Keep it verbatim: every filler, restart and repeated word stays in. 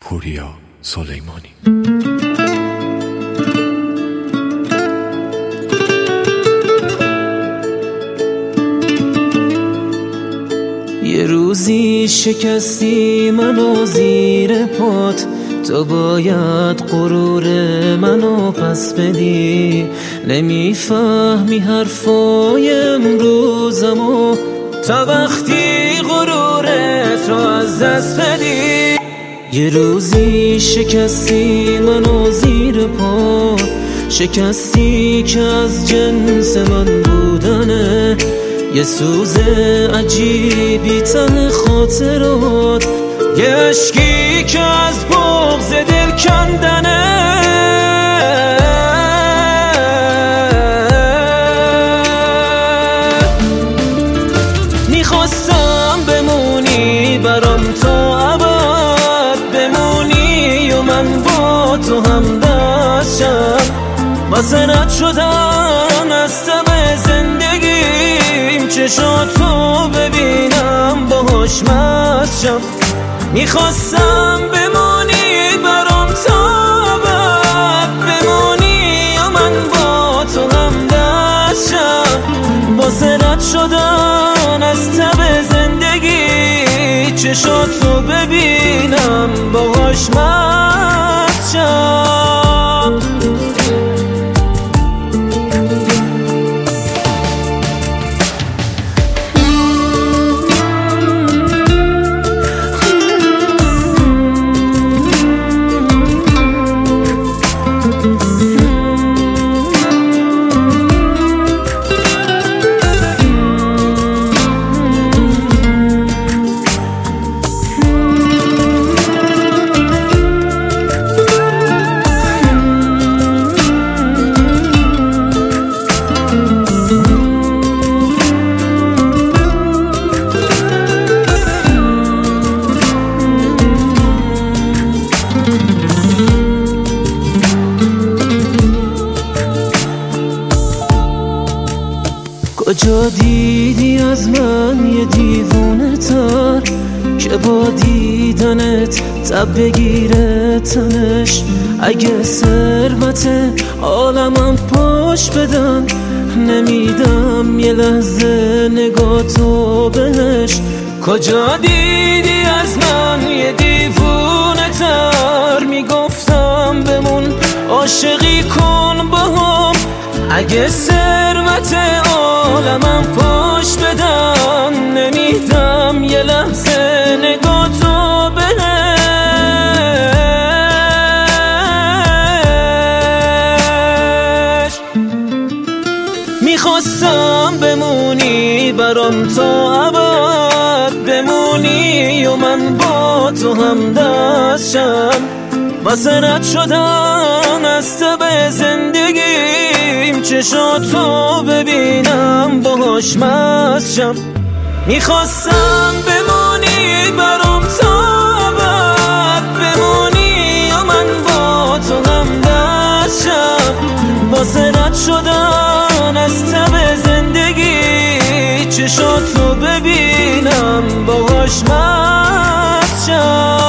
پوریا سلیمانی. یه روزی شکستی منو زیر پات، تو باید غرور منو پس بدی. نمیفهمی حرفای امروزمو تا وقتی غرورت رو از دست بدی. یه روزی شکستی منو زیر پات، شکستی که از جنس من بودنه. یه سوز عجیبی ته خاطرات، یه عشقی که از بغض دل کندنه. میخواستم بمونی برام تو ابد بمونی و من با تو هم دست شم. واسه رد شدن از تب زندگیم چشاتو ببینم باهاش مست شم. میخواستم بمونی برام تا ابد بمونی و من با تو هم دست شم. واسه رد شدن از تب زندگی چشاتو ببینم باهاش مست شم. کجا دیدی از من یه دیوونه تر که با دیدنت تب بگیره تنش؟ اگه ثروت عالمم پاش بدن نمیدم یه لحظه نگاه تو بهش. کجا دیدی از من یه دیوونه تر میگفتم بمون عاشقی کن با هم. اگه ثروت عالمم پاش بدم نمیدم یه لحظه نگاه تو بهش. میخواستم بمونی برام تا ابد بمونی و من با تو هم دست شم. واسه رد شدن از تب زندگیم چشاتو ببینم باهاش مست شم. میخواستم بمونی برام تا ابد بمونی و من با تو هم دست شم. واسه رد شدن از تب زندگی چشاتو ببینم باهاش مست شم.